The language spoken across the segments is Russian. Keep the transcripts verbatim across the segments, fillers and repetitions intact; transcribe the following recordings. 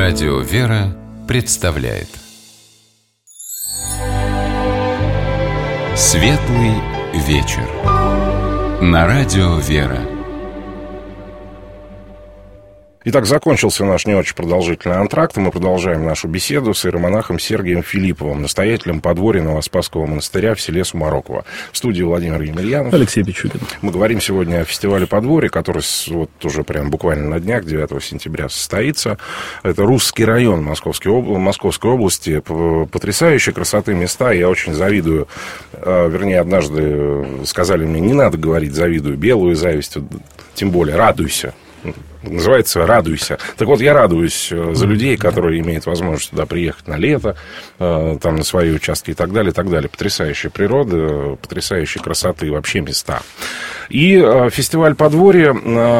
Радио «Вера» представляет Светлый вечер на Радио «Вера». Итак, закончился наш не очень продолжительный антракт, и мы продолжаем нашу беседу с иеромонахом Сергием Филипповым, настоятелем подворья Новоспасского монастыря в селе Сумарокова. В студии Владимир Емельянов. Алексей Пичугин. Мы говорим сегодня о фестивале подворья, который вот уже прям буквально на днях, девятого сентября, состоится. Это Русский район Московской, об... Московской области. Потрясающей красоты места. Я очень завидую. Вернее, однажды сказали мне, не надо говорить завидую, белую зависть, тем более радуйся. Называется «Радуйся». Так вот, я радуюсь за людей, которые имеют возможность туда приехать на лето, там, на свои участки и так далее, и так далее. Потрясающая природа, потрясающей красоты и вообще места. И фестиваль подворья,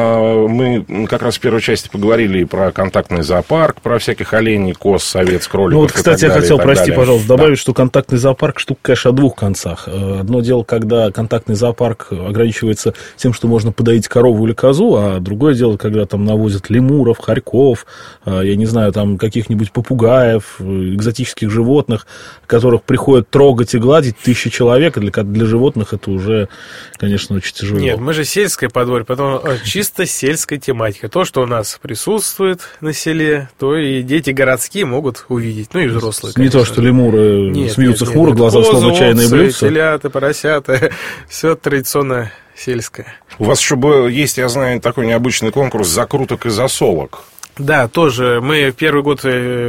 мы как раз в первой части поговорили про контактный зоопарк, про всяких оленей, коз, овец, кроликов. Ну вот, кстати, я далее, хотел, прости, далее. пожалуйста, добавить, да. что контактный зоопарк штука, конечно, о двух концах. Одно дело, когда контактный зоопарк ограничивается тем, что можно подоить корову или козу, а другое дело, когда там навозят лемуров, хорьков, я не знаю, там каких-нибудь попугаев, экзотических животных, которых приходят трогать и гладить тысячи человек, и для, для животных это уже, конечно, очень тяжело. Нет, мы же сельское подворье, потом чисто сельская тематика. То, что у нас присутствует на селе, то и дети городские могут увидеть, ну и взрослые, конечно. Не то, что лемуры нет, смеются нет, хмуро, нет, глаза козы, словно чайные блюдца. Телята, поросята, все традиционно сельское. У вас еще есть, я знаю, такой необычный конкурс закруток и засолок. Да, тоже мы первый год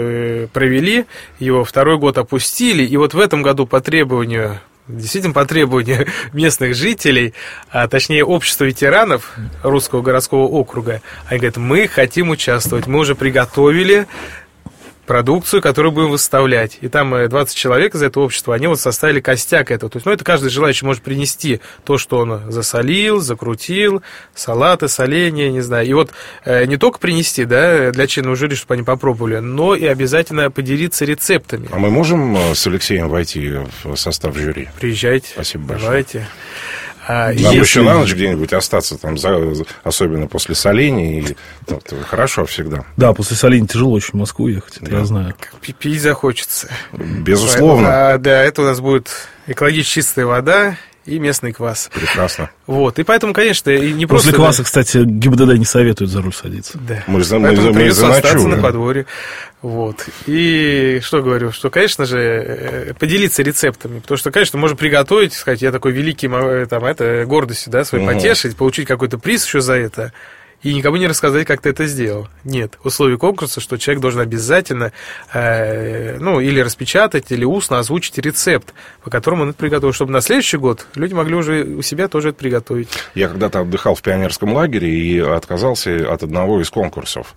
провели, его второй год опустили, и вот в этом году по требованию, действительно по требованию местных жителей, а точнее общества ветеранов Русского городского округа, они говорят, мы хотим участвовать, мы уже приготовили продукцию, которую будем выставлять. И там двадцать человек из этого общества, они вот составили костяк этого. То есть, ну, это каждый желающий может принести то, что он засолил, закрутил, салаты, соленья, не знаю. И вот э, не только принести, да, для членов жюри, чтобы они попробовали, но и обязательно поделиться рецептами. А мы можем с Алексеем войти в состав жюри? Приезжайте. Спасибо большое. Давайте. А, Нам если... еще на ночь где-нибудь остаться, там, за, особенно после солений. И, ну, хорошо всегда. Да, после солений тяжело очень в Москву ехать, это да. Я знаю. Пить захочется. Безусловно. А, да, это у нас будет экологически чистая вода и местный квас. Прекрасно. Вот, и поэтому, конечно, и не После просто... кваса, кстати, ГИБДД не советует за руль садиться. Да. Мы, мы, поэтому мы придется остаться заночуем. на подворье. Вот. И что говорю, что, конечно же, поделиться рецептами, потому что, конечно, можно приготовить, сказать, я такой великий, там, это, гордостью, да, своей угу. потешить, получить какой-то приз еще за это, и никому не рассказать, как ты это сделал. Нет. Условие конкурса, что человек должен обязательно, э, ну, или распечатать, или устно озвучить рецепт, по которому он это приготовил, чтобы на следующий год люди могли уже у себя тоже это приготовить. Я когда-то отдыхал в пионерском лагере и отказался от одного из конкурсов.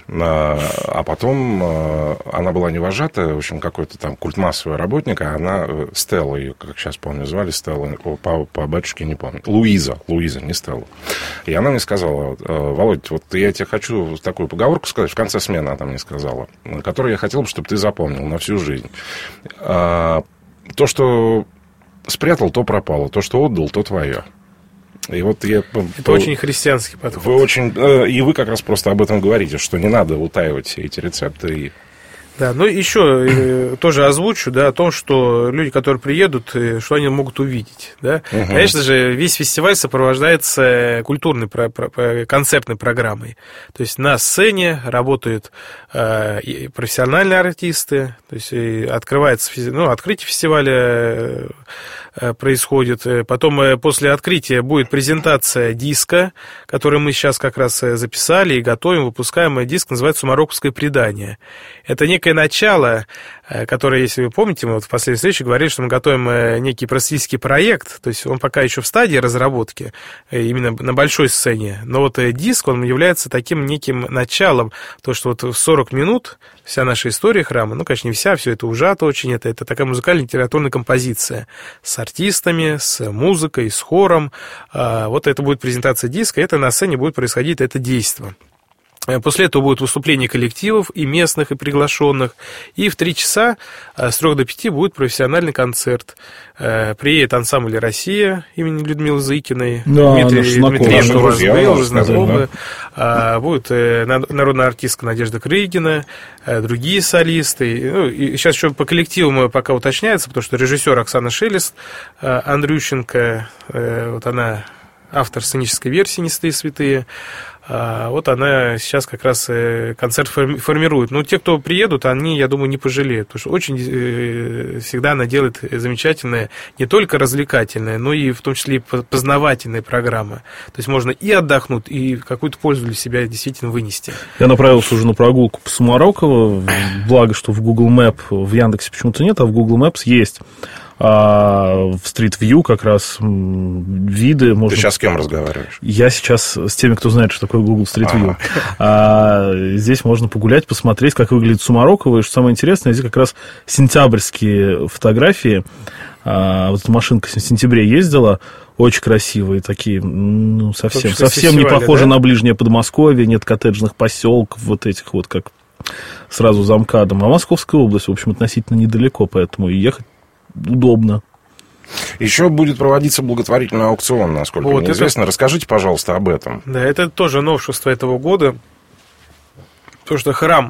А потом она была не вожатая, в общем, какой-то там культмассовый работник, а она, Стелла ее, как сейчас помню, звали, Стелла, по, по батюшке не помню. Луиза, Луиза, не Стелла. И она мне сказала: Володь, вот я тебе хочу такую поговорку сказать, в конце смены она мне сказала, которую я хотел бы, чтобы ты запомнил на всю жизнь. То, что спрятал, то пропало, то, что отдал, то твое. И вот я... Это по... очень христианский подход. Вы очень... И вы как раз просто об этом говорите, что не надо утаивать все эти рецепты и... Да, ну еще э, тоже озвучу, да, о том, что люди, которые приедут, э, что они могут увидеть, да. Угу. Конечно же, весь фестиваль сопровождается культурной, про, про, концептной программой. То есть на сцене работают э, и профессиональные артисты, то есть и открывается, ну, открытие фестиваля э, происходит. Потом э, после открытия будет презентация диска, который мы сейчас как раз записали и готовим, выпускаем. Диск называется «Сумароковское предание». Это некое начало, которое, если вы помните, мы вот в последней встрече говорили, что мы готовим некий просветительский проект, то есть он пока еще в стадии разработки, именно на большой сцене, но вот диск, он является таким неким началом, то, что вот в сорок минут вся наша история храма, ну, конечно, не вся, все это ужато очень, это, это такая музыкально-литературная композиция с артистами, с музыкой, с хором, вот это будет презентация диска, это на сцене будет происходить это действо. После этого будет выступление коллективов и местных, и приглашенных. И в три часа с трех до пяти будет профессиональный концерт. Приедет ансамбль «Россия» имени Людмилы Зыкиной. Да, Дмитрий Дмитриевич у вас был, уже знакомы. Да. Будет народная артистка Надежда Крыгина, другие солисты. Ну, и сейчас еще по коллективу пока уточняется, потому что режиссер Оксана Шелест, Андрющенко, вот она автор сценической версии «Не святые святые». А вот она сейчас как раз концерт формирует. Но те, кто приедут, они, я думаю, не пожалеют, потому что очень всегда она делает замечательное, не только развлекательное, но и в том числе и познавательная программа. То есть можно и отдохнуть, и какую-то пользу для себя действительно вынести. Я направился уже на прогулку по Сумароково, благо, что в Google Map, в Яндексе почему-то нет, а в Google Maps есть. А в Street View как раз виды можно... Ты сейчас с кем разговариваешь? Я сейчас с теми, кто знает, что такое Google Street View. А здесь можно погулять, посмотреть, как выглядит Сумароково. И что самое интересное, здесь как раз сентябрьские фотографии. А, вот эта машинка в сентябре ездила, очень красивые такие, ну, совсем, совсем не похожи, да? На ближнее Подмосковье, нет коттеджных поселков, вот этих вот, как сразу за МКАДом. А Московская область, в общем, относительно недалеко, поэтому и ехать удобно. Еще будет проводиться благотворительный аукцион, насколько вот мне это... известно. Расскажите, пожалуйста, об этом. Да, это тоже новшество этого года. Потому что храм,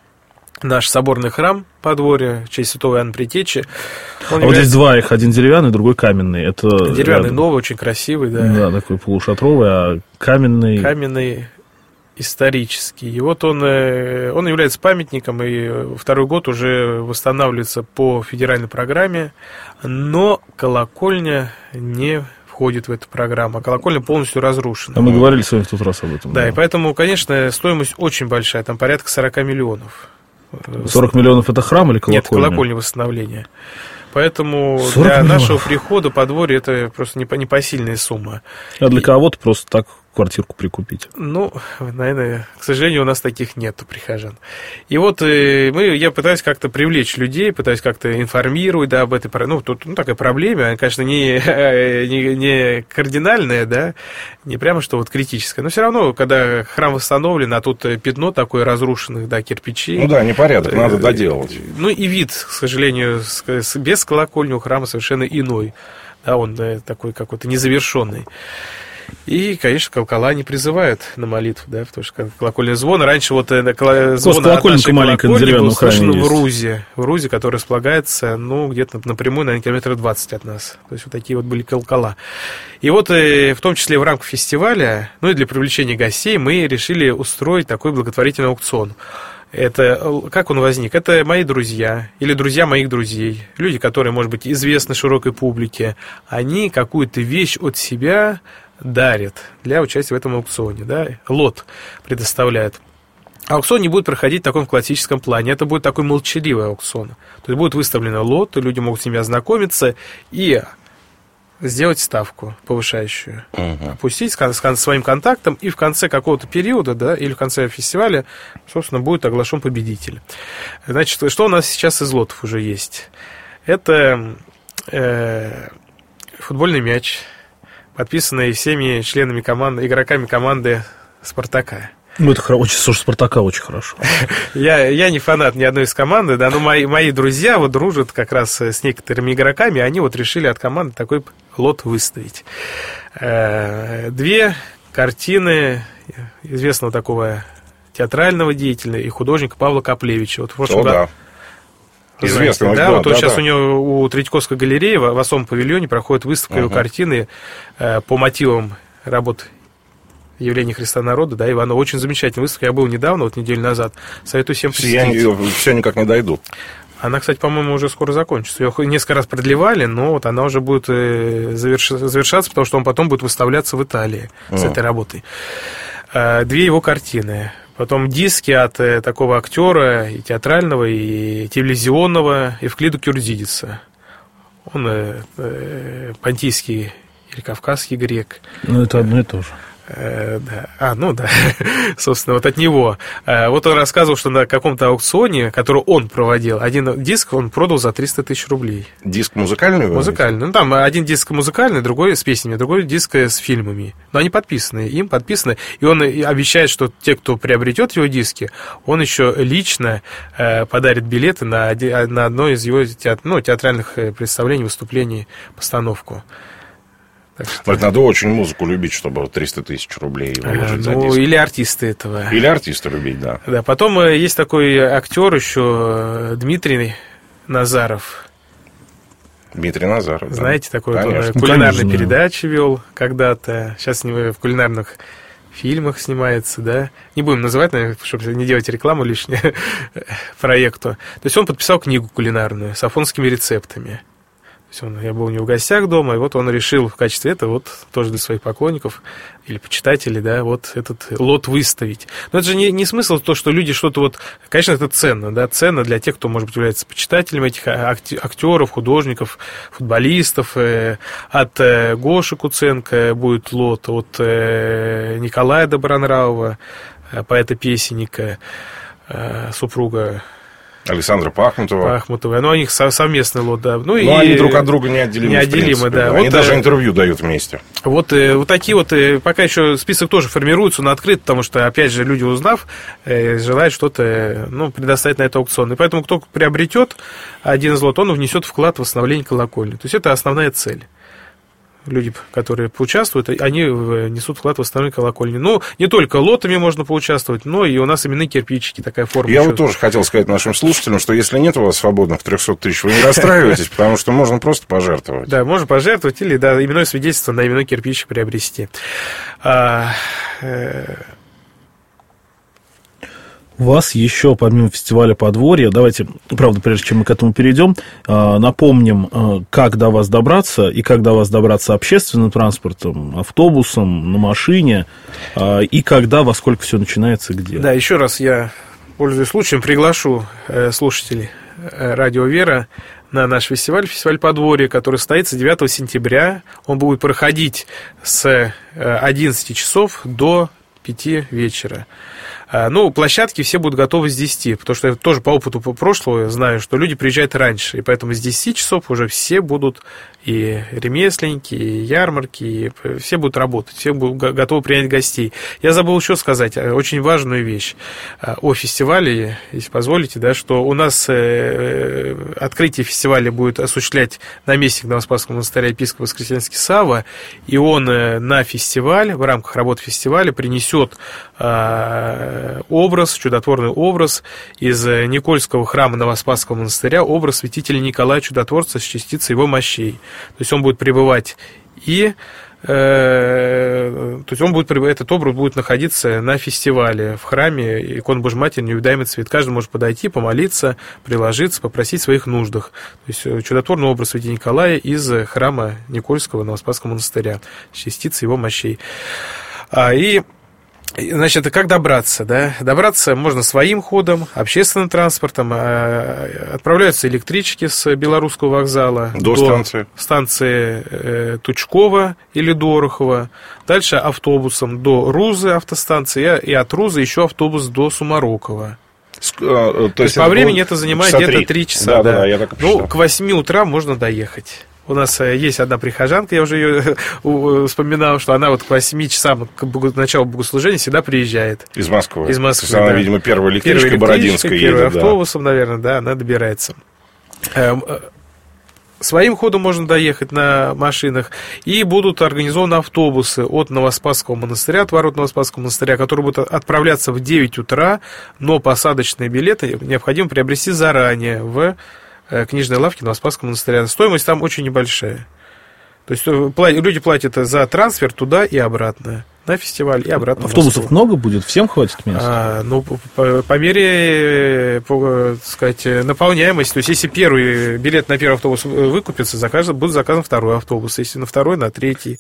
наш соборный храм подворья в честь святого Иоанна Предтечи. А является... вот здесь два их, один деревянный, другой каменный. Это деревянный рядом. Новый, очень красивый, да. Да, такой полушатровый, а каменный... Каменный... исторический. И вот он, он является памятником, и второй год уже восстанавливается по федеральной программе, но колокольня не входит в эту программу, а колокольня полностью разрушена. А мы говорили с вами в тот раз об этом. Да, да, и поэтому, конечно, стоимость очень большая, там порядка сорок миллионов. сорок миллионов это храм или колокольня? Нет, колокольня восстановления. Поэтому для миллионов. Нашего прихода подворье это просто непосильная сумма. А для и... кого-то просто так квартирку прикупить? Ну, наверное, к сожалению, у нас таких нету прихожан. И вот э, мы, я пытаюсь как-то привлечь людей, пытаюсь как-то информировать, да, об этой, ну, тут ну, такая проблема, она, конечно, не, не, не кардинальная, да, не прямо что вот критическая, но все равно, когда храм восстановлен, а тут пятно такое разрушенных, да, кирпичей. Ну да, непорядок, надо доделать. Ну и вид, к сожалению, без колокольни у храма совершенно иной, да, он да, такой какой-то незавершенный. И, конечно, колокола не призывают на молитву, да, потому что колокольный звон. Раньше вот звон от нашей колокольни был слышен в Рузе, в Рузе, который располагается, ну, где-то напрямую, наверное, километров двадцать от нас. То есть вот такие вот были колокола. И вот в том числе в рамках фестиваля, ну и для привлечения гостей, мы решили устроить такой благотворительный аукцион. Это, как он возник? Это мои друзья или друзья моих друзей, люди, которые, может быть, известны широкой публике, они какую-то вещь от себя дарят для участия в этом аукционе, да, лот предоставляют. Аукцион не будет проходить в таком классическом плане, это будет такой молчаливый аукцион. То есть будет выставлен лот, люди могут с ними ознакомиться и сделать ставку повышающую, uh-huh. опустить с, с своим контактом, и в конце какого-то периода, да, или в конце фестиваля, собственно, будет оглашен победитель. Значит, что у нас сейчас из лотов уже есть? Это э, футбольный мяч, подписанный всеми членами команды, игроками команды «Спартака». Ну, это очень, слушай, «Спартака» очень хорошо. я, я не фанат ни одной из команды, да, но мои, мои друзья вот дружат как раз с некоторыми игроками, они вот решили от команды такой лот выставить. Две картины известного такого театрального деятеля и художника Павла Коплевича. Вот в прошлом О, да. Известный, да, да, вот да, сейчас да. у него у Третьяковской галереи в, в особом павильоне проходит выставка uh-huh. его картины э, по мотивам работ явления Христа народа, да, Иванова. Очень замечательная выставка. Я был недавно, вот неделю назад. Советую всем посетить. Я не, все никак не дойду. Она, кстати, по-моему, уже скоро закончится. Ее несколько раз продлевали, но вот она уже будет заверш... завершаться, потому что он потом будет выставляться в Италии uh-huh. с этой работой. Две его картины. Потом диски от э, такого актера и театрального, и телевизионного Евклида Кюрдидиса. Он э, э, понтийский или кавказский грек. Ну, это одно и то же. Э, да. А, ну да, собственно, вот от него. Э, вот он рассказывал, что на каком-то аукционе, который он проводил, один диск он продал за триста тысяч рублей. Диск музыкальный? Музыкальный. Ну, там один диск музыкальный, другой с песнями, другой диск с фильмами. Но они подписаны, им подписаны. И он обещает, что те, кто приобретет его диски, он еще лично э, подарит билеты на, на одно из его театр, ну, театральных представлений, выступлений, постановку. Что... Надо очень музыку любить, чтобы триста тысяч рублей выложить а, ну, за диск. Или артисты этого. Или артисты любить, да. Да. Потом есть такой актер еще, Дмитрий Назаров. Дмитрий Назаров. Знаете, да. такой вот он кулинарные передачи вел когда-то. Сейчас в кулинарных фильмах снимается, да. Не будем называть, наверное, чтобы не делать рекламу лишнюю проекту. То есть он подписал книгу кулинарную с афонскими рецептами. Он, я был у него в гостях дома, и вот он решил в качестве этого вот тоже для своих поклонников или почитателей, да, вот этот лот выставить. Но это же не, не смысл то, что люди что-то вот... Конечно, это ценно, да, ценно для тех, кто, может быть, является почитателем этих актеров, художников, футболистов. От Гоши Куценко будет лот, от Николая Добронравова, поэта-песенника, супруга Александра Пахмутова. Пахмутова. Ну, у них совместный лот, да. Ну, и они друг от друга неотделимы. Неотделимы, да. Они вот, даже интервью дают вместе. Вот, вот такие вот, пока еще список тоже формируется, он открыт, потому что, опять же, люди, узнав, желают что-то, ну, предоставить на это аукцион. И поэтому, кто приобретет один из лот, он внесет вклад в восстановление колокольни. То есть, это основная цель. Люди, которые поучаствуют, они несут вклад в восстановление колокольни. Ну, не только лотами можно поучаствовать, но и у нас именные кирпичики, такая форма. Я еще. вот тоже хотел сказать нашим слушателям, что если нет у вас свободных триста тысяч, вы не расстраивайтесь, потому что можно просто пожертвовать. Да, можно пожертвовать или, да, именное свидетельство на именной кирпичик приобрести. А, э... У вас еще, помимо фестиваля «Подворье», давайте, правда, прежде чем мы к этому перейдем, напомним, как до вас добраться и как до вас добраться общественным транспортом, автобусом, на машине, и когда, во сколько все начинается, где. Да, еще раз я, пользуясь случаем, приглашу слушателей «Радио Вера» на наш фестиваль, фестиваль «Подворье», который состоится девятого сентября. Он будет проходить с одиннадцати часов до пяти вечера. Ну, площадки все будут готовы с десяти, потому что я тоже по опыту прошлого знаю, что люди приезжают раньше, и поэтому с десяти часов уже все будут, и ремесленники, и ярмарки, и все будут работать, все будут готовы принять гостей. Я забыл еще сказать очень важную вещь о фестивале, если позволите, да, что у нас открытие фестиваля будет осуществлять наместник Новоспасского монастыря епископ Воскресенский Савва, и он на фестиваль, в рамках работы фестиваля принесет образ, чудотворный образ из Никольского храма Новоспасского монастыря, образ святителя Николая Чудотворца с частицей его мощей. То есть он будет пребывать и э, то есть он будет, этот образ будет находиться на фестивале в храме иконы Божьей Матери Неувидаемый цвет. Каждый может подойти, помолиться, приложиться, попросить в своих нуждах. То есть чудотворный образ святителя Николая из храма Никольского Новоспасского монастыря с частицей его мощей. А, и Значит, как добраться, да? Добраться можно своим ходом, общественным транспортом. Отправляются электрички с Белорусского вокзала до, до станции, станции э, Тучкова или Дорохова. Дальше автобусом до Рузы автостанции, и от Рузы еще автобус до Сумарокова. С, то, то есть, есть по времени это занимает где-то три часа. Да, да, да, я так и ну, к восьми утра можно доехать. У нас есть одна прихожанка, я уже ее вспоминал, что она вот к восьми часам, к началу богослужения, всегда приезжает. Из Москвы. Из Москвы, То есть, она, да. видимо, первой электричкой Бородинской едет. Первым автобусом, да. наверное, да, она добирается. Своим ходом можно доехать на машинах, и будут организованы автобусы от Новоспасского монастыря, от ворот Новоспасского монастыря, которые будут отправляться в девять утра, но посадочные билеты необходимо приобрести заранее в книжной лавки Новоспасского монастыря. Стоимость там очень небольшая. То есть люди платят за трансфер туда и обратно, на фестиваль и обратно. Автобусов много будет? Всем хватит места? А, ну, по, по мере, по, так сказать, наполняемости. То есть, если первый билет на первый автобус выкупится, заказ, будет заказан второй автобус. Если на второй, на третий.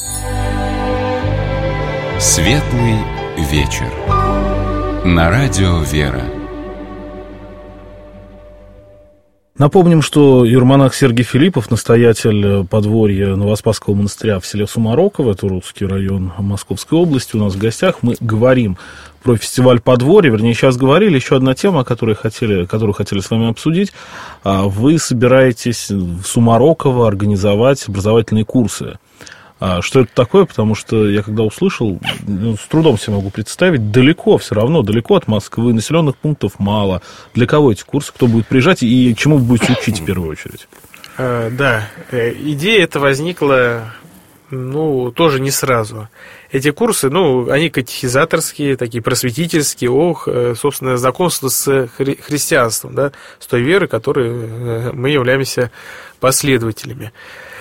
Светлый вечер. На радио «Вера». Напомним, что иеромонах Сергий Филиппов, настоятель подворья Новоспасского монастыря в селе Сумароково, это Русский район Московской области, у нас в гостях. Мы говорим про фестиваль подворья, вернее, сейчас говорили. Еще одна тема, которую хотели, которую хотели с вами обсудить. Вы собираетесь в Сумароково организовать образовательные курсы. Что это такое? Потому что я когда услышал, ну, с трудом себе могу представить, далеко все равно, далеко от Москвы, населенных пунктов мало. Для кого эти курсы? Кто будет приезжать и чему вы будете учить в первую очередь? А, да, идея эта возникла, ну, тоже не сразу. Эти курсы, ну, они катехизаторские, такие просветительские, ох, собственно, знакомство с хри- христианством, да, с той верой, которой мы являемся последователями.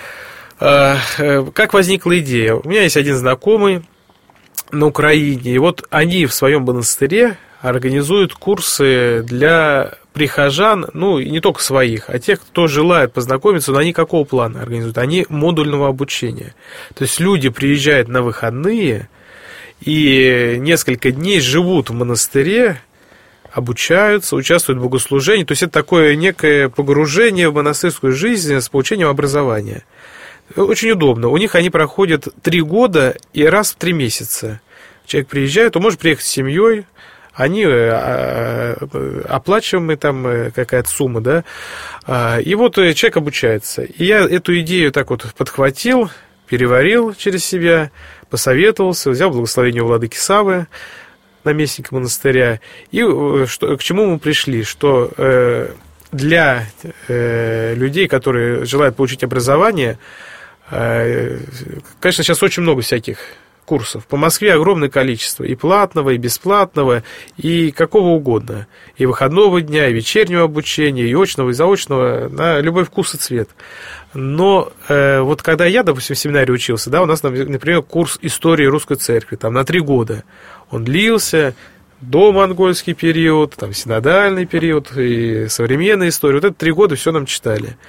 Как возникла идея? У меня есть один знакомый на Украине, и вот они в своем монастыре организуют курсы для прихожан, ну, и не только своих, а тех, кто желает познакомиться, но они какого плана организуют? Они модульного обучения. То есть люди приезжают на выходные и несколько дней живут в монастыре, обучаются, участвуют в богослужении. То есть это такое некое погружение в монастырскую жизнь с получением образования. Очень удобно. У них они проходят три года и раз в три месяца. Человек приезжает, он может приехать с семьей, они оплачиваемые, там какая-то сумма, да, и вот человек обучается. И я эту идею так вот подхватил, переварил через себя, посоветовался, взял благословение у владыки Саввы, наместника монастыря, и что, к чему мы пришли, что для людей, которые желают получить образование, конечно, сейчас очень много всяких курсов. По Москве огромное количество и платного, и бесплатного, и какого угодно. И выходного дня, и вечернего обучения, и очного, и заочного, на любой вкус и цвет. Но э, вот когда я, допустим, в семинаре учился, да, у нас, например, курс истории русской церкви, там на три года. Он длился до монгольский период, там синодальный период и современная история. Вот это три года все нам читали.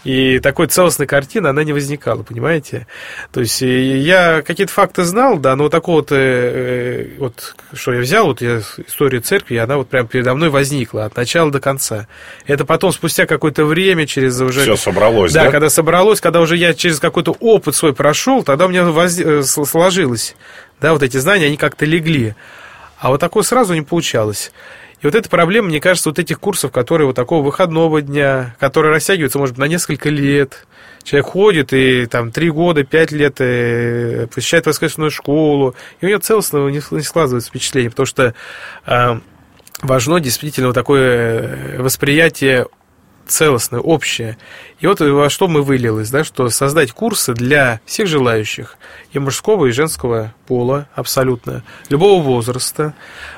И такой целостной картины, она не возникала, понимаете? То есть я какие-то факты знал, да, но вот такого вот, э, вот что я взял, вот я историю церкви, и она вот прям передо мной возникла от начала до конца. Это потом, спустя какое-то время, через уже... Все собралось, да? Да, когда собралось, когда уже я через какой-то опыт свой прошел, тогда у меня воз... сложилось, да, вот эти знания, они как-то легли. А вот такое сразу не получалось. И вот эта проблема, мне кажется, вот этих курсов, которые вот такого выходного дня, которые растягиваются, может быть, на несколько лет. Человек ходит и там три года, пять лет посещает воскресную школу, и у него целостно не складывается впечатление, потому что э, важно действительно вот такое восприятие целостное, общее. И вот во что мы вылилось, да, что создать курсы для всех желающих, и мужского, и женского пола, абсолютно, любого возраста.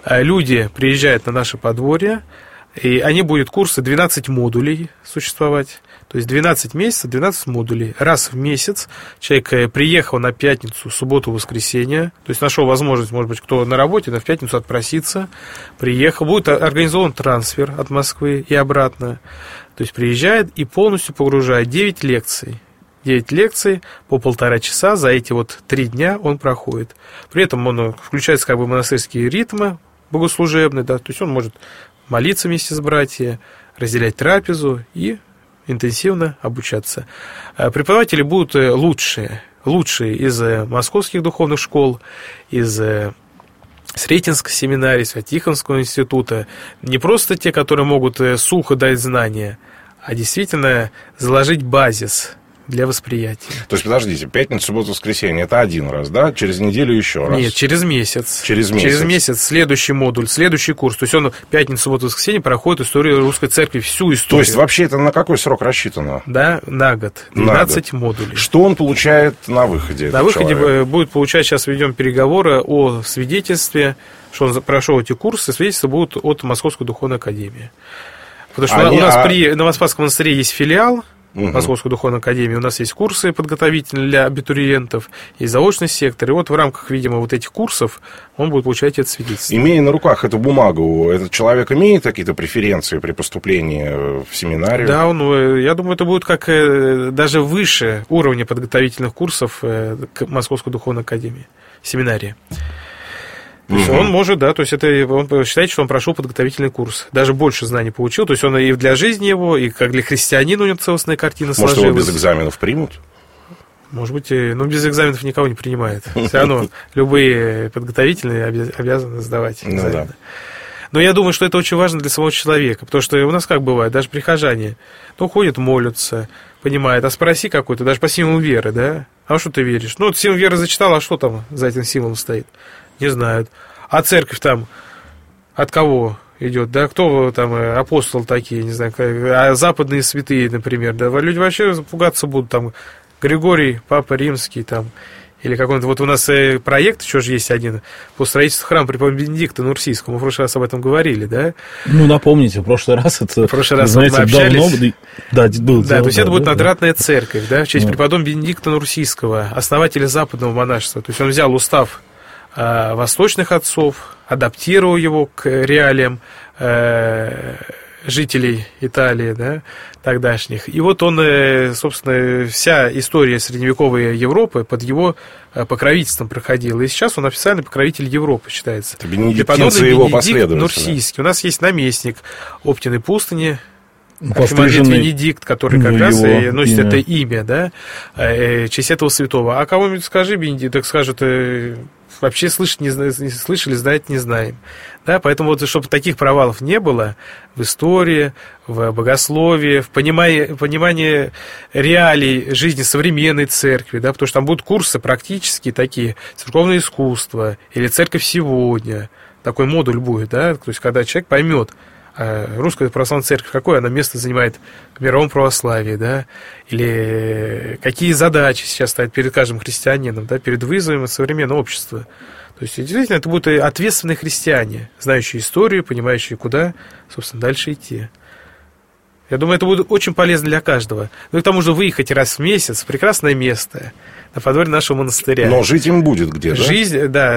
Люди приезжают на наше подворье, и они будут курсы двенадцать модулей существовать, то есть двенадцать месяцев, двенадцать модулей. Раз в месяц человек приехал на пятницу, субботу, воскресенье, то есть нашел возможность, может быть, кто на работе, да, в пятницу отпроситься, приехал, будет организован трансфер от Москвы и обратно. То есть приезжает и полностью погружает девять лекций. девять лекций по полтора часа, за эти вот три дня он проходит. При этом он включается как бы монастырские ритмы богослужебные, да, то есть он может молиться вместе с братьями, разделять трапезу и интенсивно обучаться. Преподаватели будут лучшие, лучшие из московских духовных школ, из Сретенской семинарии, Свято-Тихонского института. Не просто те, которые могут сухо дать знания, а действительно заложить базис для восприятия. То есть, подождите, пятница, суббота, воскресенье – это один раз, да? Через неделю еще раз? Нет, через месяц. Через месяц. Через месяц следующий модуль, следующий курс. То есть, он пятницу, субботу, воскресенье проходит историю русской церкви, всю историю. То есть, вообще это на какой срок рассчитано? Да, на год. двенадцать на год. Модулей. Что он получает на выходе? На выходе человек? будет получать, сейчас ведем переговоры о свидетельстве, что он прошел эти курсы, свидетельства будут от Московской духовной академии. Потому что Они, у нас а... при Новоспасском монастыре есть филиал, Угу. Московской духовной академии. У нас есть курсы подготовительные для абитуриентов и заочный сектор. И вот в рамках, видимо, вот этих курсов он будет получать это свидетельство. Имея на руках эту бумагу, этот человек имеет какие-то преференции при поступлении в семинарию? Да, он, я думаю, это будет как даже выше уровня подготовительных курсов к Московской духовной академии, семинарии. То есть Угу. он может, да, то есть это он считает, что он прошел подготовительный курс, даже больше знаний получил, то есть он и для жизни его, и как для христианина у него целостная картина Может, сложилась. его без экзаменов примут? Может быть, ну, без экзаменов никого не принимает. Все равно любые подготовительные обязаны сдавать экзамены. Ну, да. Но я думаю, что это очень важно для самого человека, потому что у нас как бывает, даже прихожане, ну, ходят, молятся, понимают, а спроси какой-то, даже по символу веры, да, а что ты веришь? Ну, вот символ веры зачитал, а что там за этим символом стоит? Не знают. А церковь там от кого идет, да, кто там апостол такие, не знаю, а западные святые, например, да, люди вообще пугаться будут, там, Григорий, Папа Римский, там, или какой-то, вот у нас проект еще же есть один по строительству храма Преподобного Бенедикта Нурсийского, мы в прошлый раз об этом говорили, да? Ну, напомните, в прошлый раз это, в прошлый раз знаете, мы общались. Давно, да, был, да, да, то есть да, это будет да, надвратная да. церковь, да, в честь да. Преподобного Бенедикта Нурсийского, основателя западного монашества, то есть он взял устав э, восточных отцов, адаптировал его к реалиям э, жителей Италии, да, тогдашних. И вот он, собственно, вся история средневековой Европы под его покровительством проходила. И сейчас он официальный покровитель Европы считается. Это бенедиктинцы и его последователи. Нурсийский. У нас есть наместник Оптиной пустыни, Архимандрит Венедикт, который как ну, раз и носит имя. это имя, да, в честь этого святого. А кого-нибудь скажи, Бенедикт, так скажут, вообще слышать не, не слышали, знать не знаем. Да, поэтому вот, чтобы таких провалов не было в истории, в богословии, в понимании, понимании реалий жизни современной церкви, да, потому что там будут курсы практически такие, церковное искусство или церковь сегодня, такой модуль будет, да, то есть когда человек поймет, Русская православная церковь, какое она место занимает в мировом православии, да, или какие задачи сейчас стоят перед каждым христианином, да, перед вызовами современного общества. То есть, действительно, это будут ответственные христиане, знающие историю, понимающие, куда, собственно, дальше идти. Я думаю, это будет очень полезно для каждого. Ну и к тому же выехать раз в месяц в прекрасное место на подворье нашего монастыря. Но жить им будет где, да? Жизнь, да,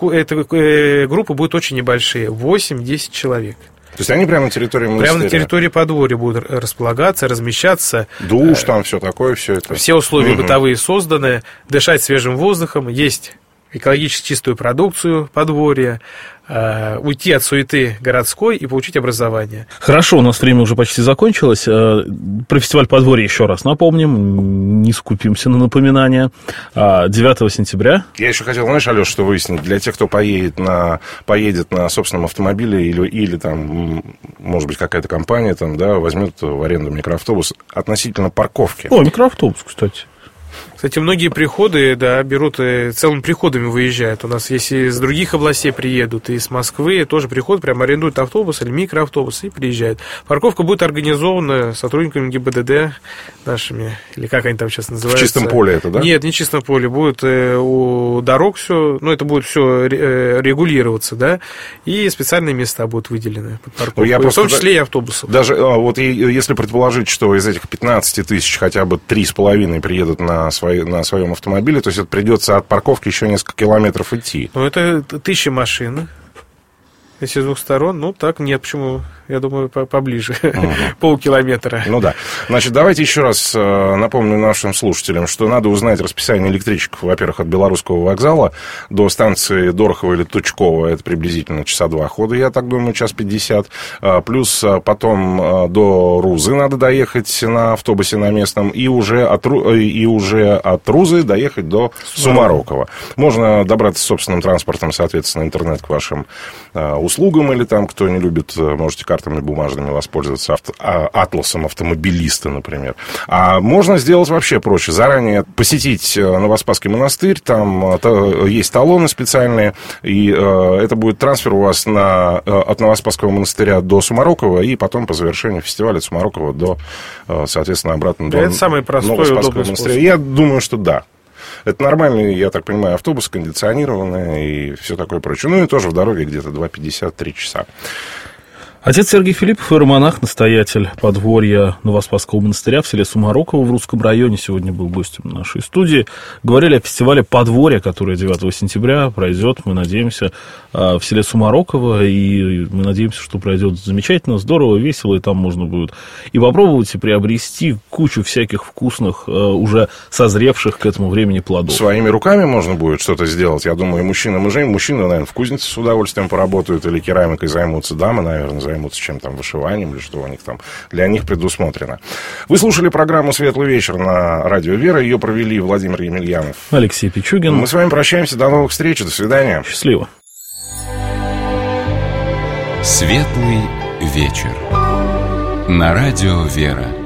эта группа будет очень небольшие, восемь-десять человек. То есть они прямо на территории монастыря? Прямо на территории подворья будут располагаться, размещаться. Душ там, все такое, все это. Все условия угу. бытовые созданы, дышать свежим воздухом, есть экологически чистую продукцию подворья, э, уйти от суеты городской и получить образование. Хорошо, у нас время уже почти закончилось. Про фестиваль подворья еще раз напомним, не скупимся на напоминания. девятого сентября. Я еще хотел, знаешь, Алеш, что выяснить, для тех, кто поедет на, поедет на собственном автомобиле или, или там, может быть, какая-то компания там, да, возьмет в аренду микроавтобус относительно парковки. О, микроавтобус, кстати. Кстати, многие приходы, да, берут и целыми приходами выезжают. У нас есть и из других областей приедут, и из Москвы тоже приходят, прям арендуют автобус или микроавтобус и приезжают. Парковка будет организована сотрудниками ГИБДД нашими, или как они там сейчас называются. В чистом поле это, да? Нет, не в чистом поле. Будет э, у дорог все, ну, это будет все э, регулироваться, да, и специальные места будут выделены под парковку, я в том числе и автобусов. Даже а, вот и, если предположить, что из этих пятнадцати тысяч хотя бы три с половиной приедут на свои на своем автомобиле, то есть это придется от парковки еще несколько километров идти. Ну, это тысяча машин. Если с двух сторон, ну, так нет, почему? Я думаю, поближе, uh-huh. полкилометра. Ну да. Значит, давайте еще раз напомню нашим слушателям, что надо узнать расписание электричек, во-первых, от Белорусского вокзала до станции Дорохова или Тучкова. Это приблизительно часа два хода, я так думаю, час пятьдесят. Плюс потом до Рузы надо доехать на автобусе на местном, и уже от, и уже от Рузы доехать до Сумарокова. Можно добраться собственным транспортом, соответственно, интернет к вашим услугам, или там, кто не любит, можете картами бумажными воспользоваться, авто, атласом автомобилиста, например. А можно сделать вообще проще. Заранее посетить Новоспасский монастырь, там есть талоны специальные, и это будет трансфер у вас на, от Новоспасского монастыря до Сумарокова, и потом по завершению фестиваля от Сумарокова до, соответственно, обратно да, до это самый простой Новоспасского монастыря. Способ. Я думаю, что да. Это нормальный, я так понимаю, автобус, кондиционированный и все такое прочее. Ну и тоже в дороге где-то два пятьдесят три часа. Отец Сергей Филиппов, иеромонах, настоятель подворья Новоспасского монастыря в селе Сумароково в Русском районе, сегодня был гостем нашей студии. Говорили о фестивале «Подворье», который девятого сентября пройдет, мы надеемся, в селе Сумароково, и мы надеемся, что пройдет замечательно, здорово, весело, и там можно будет и попробовать, и приобрести кучу всяких вкусных, уже созревших к этому времени плодов. Своими руками можно будет что-то сделать, я думаю, и мужчинам, и женщинам. Мужчины, наверное, в кузнице с удовольствием поработают, или керамикой займутся, дамы, наверное, займутся чем там, вышиванием, или что у них там для них предусмотрено. Вы слушали программу «Светлый вечер» на радио «Вера». Ее провели Владимир Емельянов, Алексей Пичугин. Мы с вами прощаемся. До новых встреч. До свидания. Счастливо. «Светлый вечер» на радио «Вера».